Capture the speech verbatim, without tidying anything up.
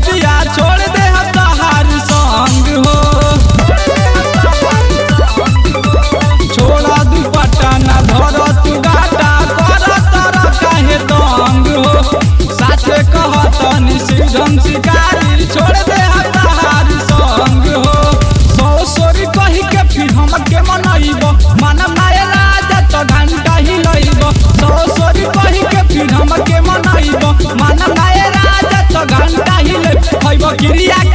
बतिया छोड़ दे तहार संग हो। छोड़ा दुपट्टा ना धर तू गाटा कर तारा काहे तंग हो। साचे कहतनी सीधम शिकारी छोड़ दे तहार संग हो। सौ सोरी कही के फिर हम के मनइब मानम नाय राजा तो घंटा ही लइब। सौ सोरी कही के फिर हम के मनइब मानम नाय राजा तो घंटा ही लइब। खइब क्रिया